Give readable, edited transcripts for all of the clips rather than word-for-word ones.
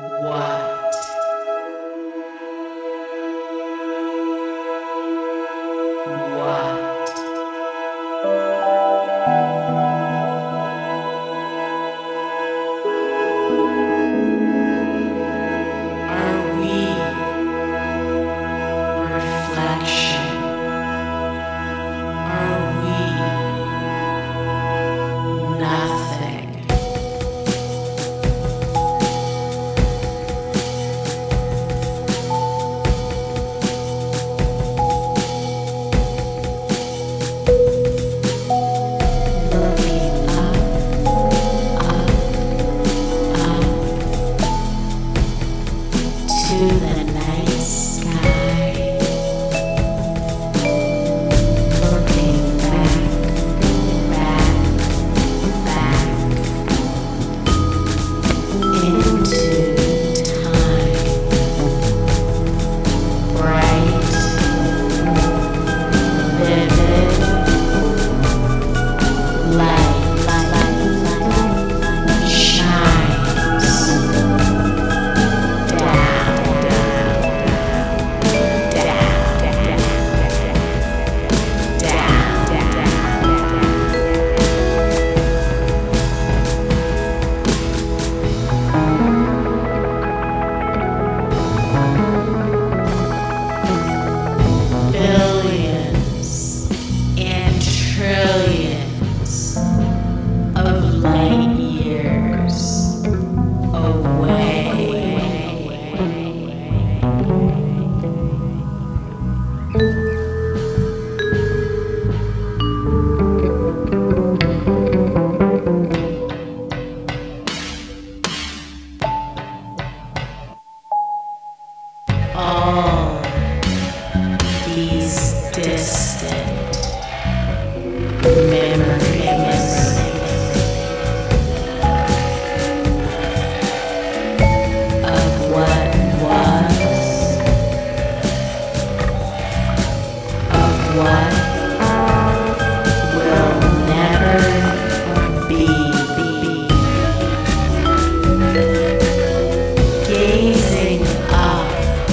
What what are we? Reflection. Are we nothing? Looking up to the night sky, looking back into time, bright, vivid light shines billions and trillions of light years away. All these distant memories of what was, of what will never be. Gazing up,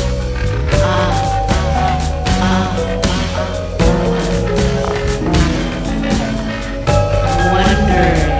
wondering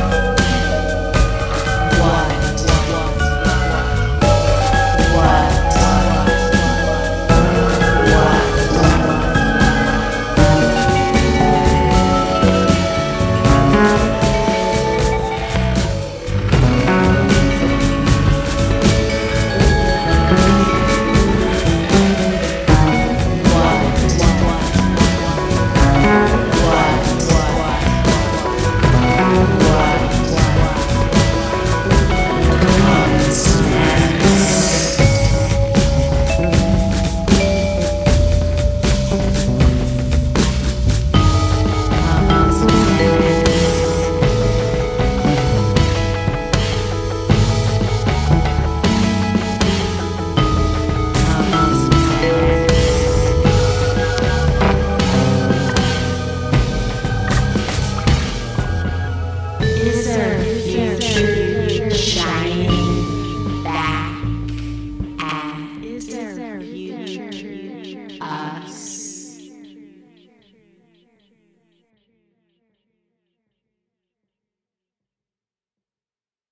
is our future shining back at us?